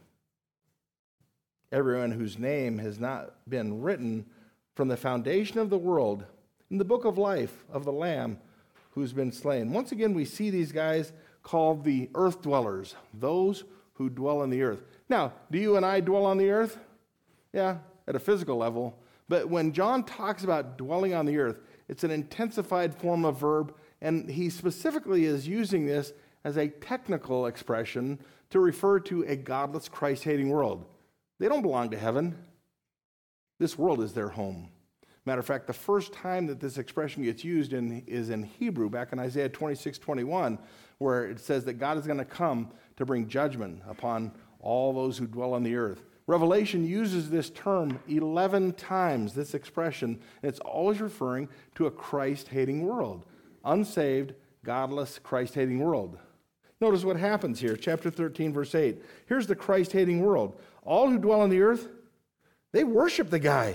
Everyone whose name has not been written from the foundation of the world in the book of life of the Lamb who's been slain. Once again, we see these guys called the earth dwellers, those who dwell on the earth. Now, do you and I dwell on the earth? Yeah, at a physical level. But when John talks about dwelling on the earth, it's an intensified form of verb, and he specifically is using this as a technical expression to refer to a godless, Christ-hating world. They don't belong to heaven. This world is their home. Matter of fact, the first time that this expression gets used is in Hebrew, back in Isaiah 26:21, where it says that God is going to come to bring judgment upon all those who dwell on the earth. Revelation uses this term 11 times, this expression, and it's always referring to a Christ-hating world. Unsaved, godless, Christ-hating world. Notice what happens here, chapter 13, verse 8. Here's the Christ-hating world. All who dwell on the earth, they worship the guy.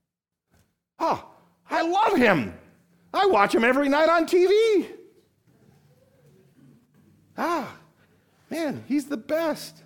Oh, I love him. I watch him every night on TV. Man, he's the best.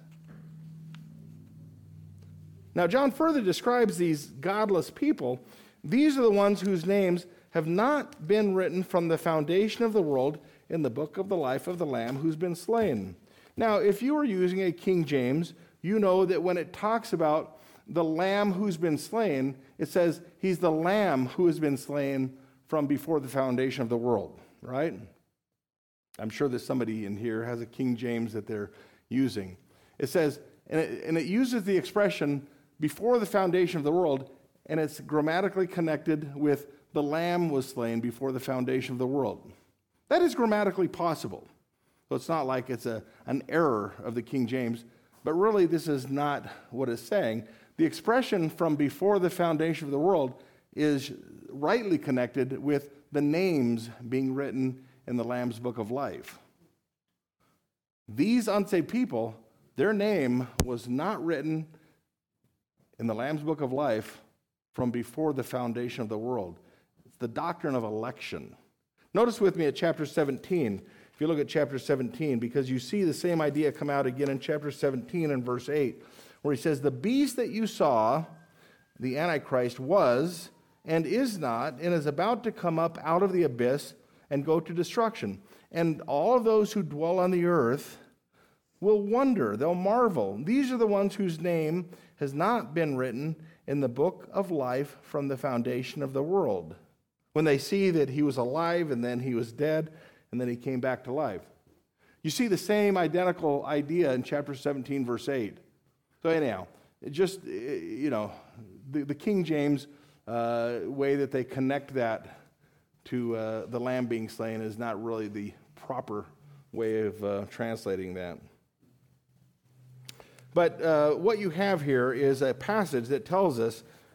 Now, John further describes these godless people. These are the ones whose names have not been written from the foundation of the world in the book of the life of the Lamb who's been slain. Now, if you are using a King James, you know that when it talks about the Lamb who's been slain, it says he's the Lamb who has been slain from before the foundation of the world, right? I'm sure that somebody in here has a King James that they're using. It says, and it uses the expression before the foundation of the world, and it's grammatically connected with the Lamb was slain before the foundation of the world. That is grammatically possible. So it's not like it's an error of the King James, but really this is not what it's saying. The expression from before the foundation of the world is rightly connected with the names being written in the Lamb's book of life. These unsaved people, their name was not written in the Lamb's book of life from before the foundation of the world. It's the doctrine of election. Notice with me at chapter 17, if you look at chapter 17, because you see the same idea come out again in chapter 17 and verse 8, where he says, the beast that you saw, the Antichrist, was and is not and is about to come up out of the abyss and go to destruction. And all of those who dwell on the earth will wonder, they'll marvel. These are the ones whose name has not been written in the book of life from the foundation of the world. When they see that he was alive and then he was dead and then he came back to life. You see the same identical idea in chapter 17, verse 8. So anyhow, the King James way that they connect that to the Lamb being slain is not really the proper way of translating that. But what you have here is a passage that tells us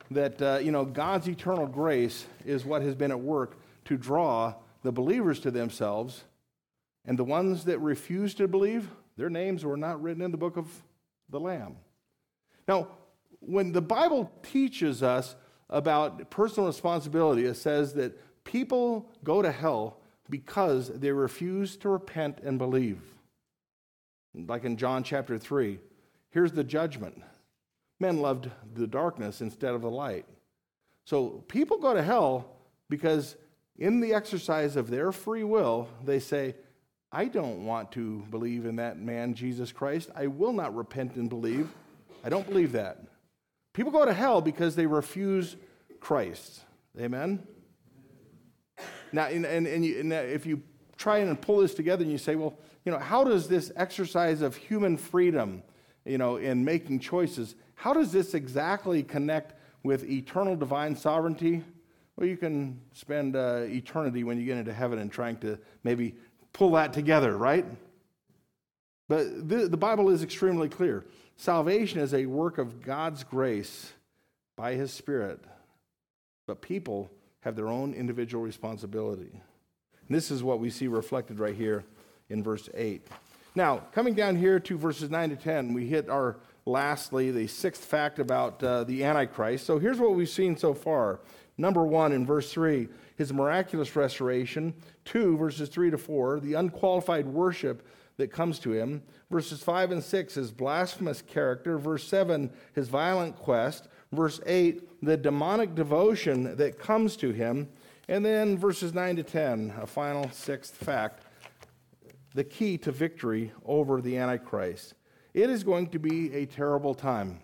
that, God's eternal grace is what has been at work to draw the believers to themselves, and the ones that refuse to believe, their names were not written in the book of the Lamb. Now, when the Bible teaches us about personal responsibility, it says that people go to hell because they refuse to repent and believe. Like in John chapter 3, here's the judgment. Men loved the darkness instead of the light. So people go to hell because in the exercise of their free will, they say, I don't want to believe in that man, Jesus Christ. I will not repent and believe. I don't believe that. People go to hell because they refuse Christ. Amen? Now, if you try and pull this together and you say, well, how does this exercise of human freedom, in making choices, how does this exactly connect with eternal divine sovereignty? Well, you can spend eternity when you get into heaven and trying to maybe pull that together, right? But the Bible is extremely clear. Salvation is a work of God's grace by His Spirit, but people have their own individual responsibility. And this is what we see reflected right here in verse 8. Now, coming down here to verses 9 to 10, we hit lastly, the sixth fact about the Antichrist. So here's what we've seen so far. Number 1, in verse 3, his miraculous restoration. 2, verses 3 to 4, the unqualified worship that comes to him. Verses 5 and 6, his blasphemous character. Verse 7, his violent quest. Verse 8, the demonic devotion that comes to him. And then verses 9 to 10, a final sixth fact, the key to victory over the Antichrist. It is going to be a terrible time.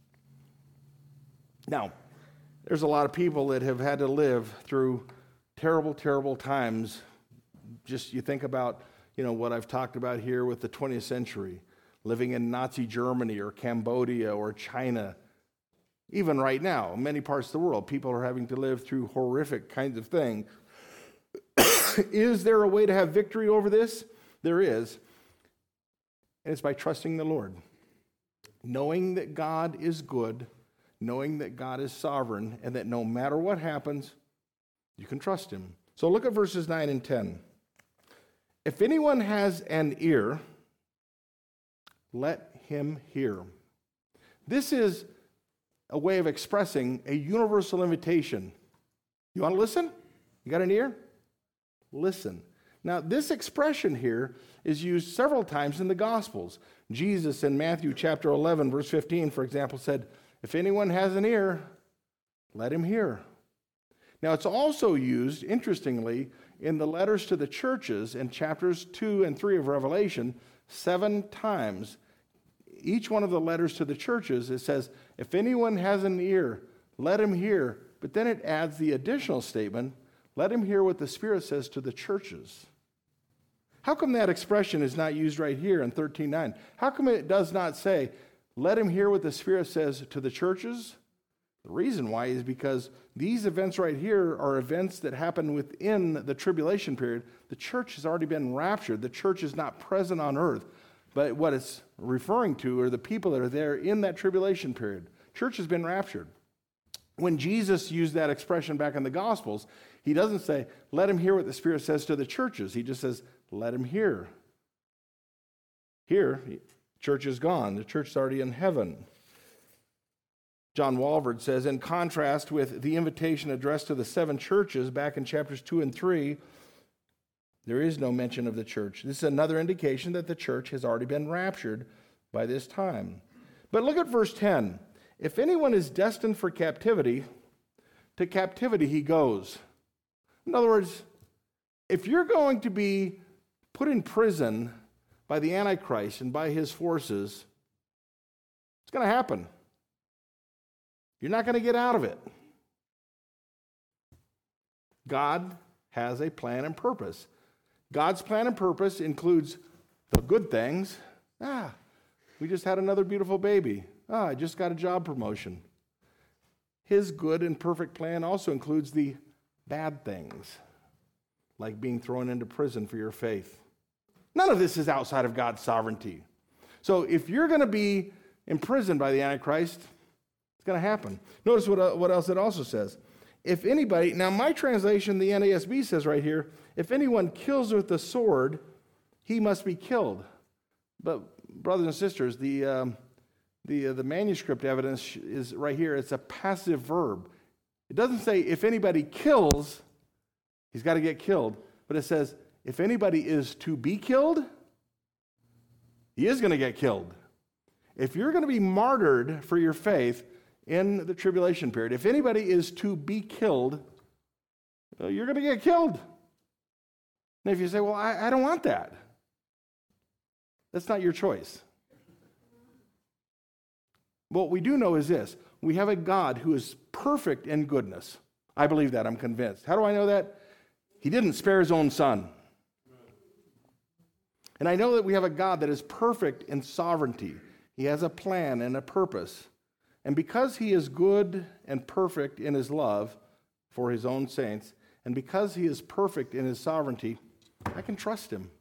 Now, there's a lot of people that have had to live through terrible, terrible times. Just you think about, what I've talked about here with the 20th century, living in Nazi Germany or Cambodia or China. Even right now, in many parts of the world, people are having to live through horrific kinds of things. Is there a way to have victory over this? There is. And it's by trusting the Lord. Knowing that God is good, knowing that God is sovereign, and that no matter what happens, you can trust Him. So look at verses 9 and 10. If anyone has an ear, let him hear. This is a way of expressing a universal invitation. You want to listen? You got an ear? Listen. Now, this expression here is used several times in the Gospels. Jesus in Matthew chapter 11, verse 15, for example, said, if anyone has an ear, let him hear. Now, it's also used, interestingly, in the letters to the churches in chapters 2 and 3 of Revelation, 7 times. Each one of the letters to the churches, it says, if anyone has an ear, let him hear. But then it adds the additional statement, let him hear what the Spirit says to the churches. How come that expression is not used right here in 13:9? How come it does not say, let him hear what the Spirit says to the churches? The reason why is because these events right here are events that happen within the tribulation period. The church has already been raptured. The church is not present on earth. But what it's referring to are the people that are there in that tribulation period. Church has been raptured. When Jesus used that expression back in the Gospels, he doesn't say, let him hear what the Spirit says to the churches. He just says, let him hear. Here, church is gone. The church is already in heaven. John Walvoord says, in contrast with the invitation addressed to the 7 churches back in chapters 2 and 3, there is no mention of the church. This is another indication that the church has already been raptured by this time. But look at verse 10. If anyone is destined for captivity, to captivity he goes. In other words, if you're going to be put in prison by the Antichrist and by his forces, it's going to happen. You're not going to get out of it. God has a plan and purpose. God's plan and purpose includes the good things. We just had another beautiful baby. I just got a job promotion. His good and perfect plan also includes the bad things, like being thrown into prison for your faith. None of this is outside of God's sovereignty. So if you're going to be imprisoned by the Antichrist, It's going to happen. Notice what else it also says. If anybody, now my translation, the NASB says right here, if anyone kills with the sword, he must be killed. But brothers and sisters, the manuscript evidence is right here. It's a passive verb. It doesn't say if anybody kills, he's got to get killed. But it says if anybody is to be killed, he is going to get killed. If you're going to be martyred for your faith in the tribulation period, if anybody is to be killed, you're going to get killed. And if you say, well, I don't want that, that's not your choice. What we do know is this. We have a God who is perfect in goodness. I believe that. I'm convinced. How do I know that? He didn't spare his own son. And I know that we have a God that is perfect in sovereignty. He has a plan and a purpose. And because he is good and perfect in his love for his own saints, and because he is perfect in his sovereignty, I can trust him.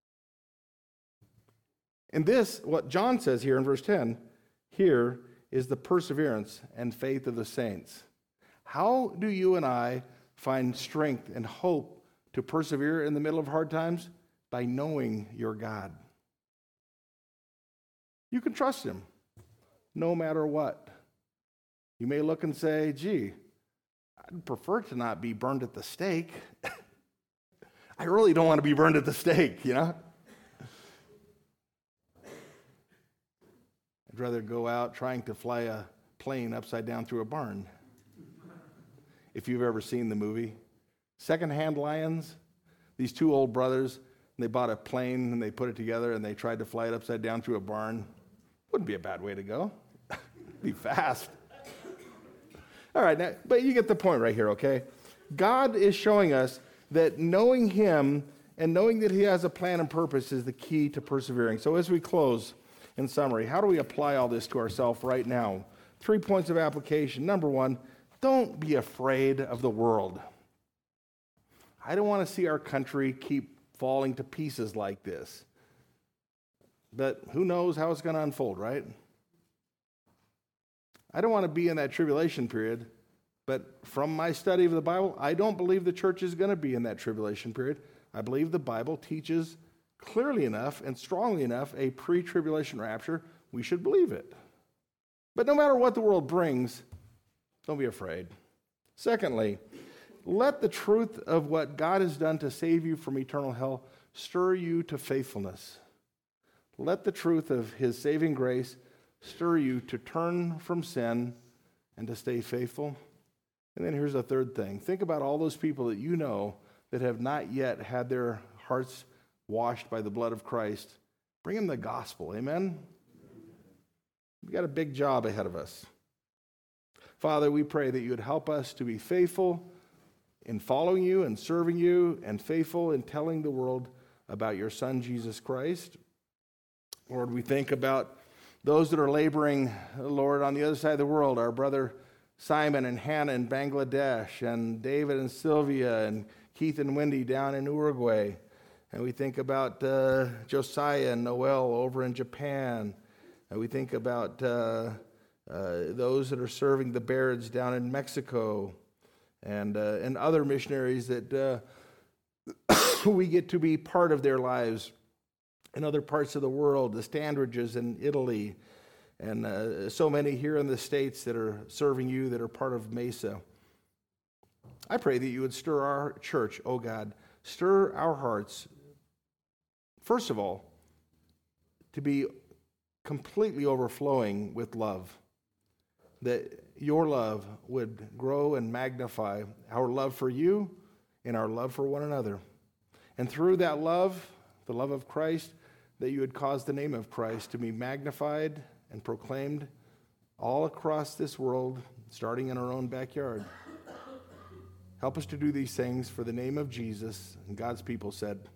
And this, what John says here in verse 10, here is the perseverance and faith of the saints. How do you and I find strength and hope to persevere in the middle of hard times? By knowing your God. You can trust him no matter what. You may look and say, gee, I'd prefer to not be burned at the stake. I really don't want to be burned at the stake, you know? I'd rather go out trying to fly a plane upside down through a barn. If you've ever seen the movie. Secondhand Lions, these two old brothers, they bought a plane and they put it together and they tried to fly it upside down through a barn. Wouldn't be a bad way to go. Be fast. All right, now, but you get the point right here, okay? God is showing us that knowing him and knowing that he has a plan and purpose is the key to persevering. So as we close, in summary, how do we apply all this to ourselves right now? 3 points of application. Number one, don't be afraid of the world. I don't want to see our country keep falling to pieces like this. But who knows how it's going to unfold, right? I don't want to be in that tribulation period, but from my study of the Bible, I don't believe the church is going to be in that tribulation period. I believe the Bible teaches clearly enough and strongly enough a pre-tribulation rapture. We should believe it. But no matter what the world brings, don't be afraid. Secondly, let the truth of what God has done to save you from eternal hell stir you to faithfulness. Let the truth of his saving grace stir you to turn from sin and to stay faithful. And then here's a third thing. Think about all those people that you know that have not yet had their hearts washed by the blood of Christ. Bring them the gospel. Amen? We've got a big job ahead of us. Father, we pray that you would help us to be faithful in following you and serving you, and faithful in telling the world about your Son, Jesus Christ. Lord, we think about those that are laboring, Lord, on the other side of the world, our brother Simon and Hannah in Bangladesh, and David and Sylvia, and Keith and Wendy down in Uruguay. And we think about Josiah and Noel over in Japan. And we think about those that are serving the Barretts down in Mexico, and other missionaries that we get to be part of their lives in other parts of the world, the Standridges in Italy, and so many here in the States that are serving you, that are part of Mesa. I pray that you would stir our church, oh God, stir our hearts, first of all, to be completely overflowing with love, that your love would grow and magnify our love for you and our love for one another. And through that love, the love of Christ, that you would cause the name of Christ to be magnified and proclaimed all across this world, starting in our own backyard. Help us to do these things for the name of Jesus. And God's people said,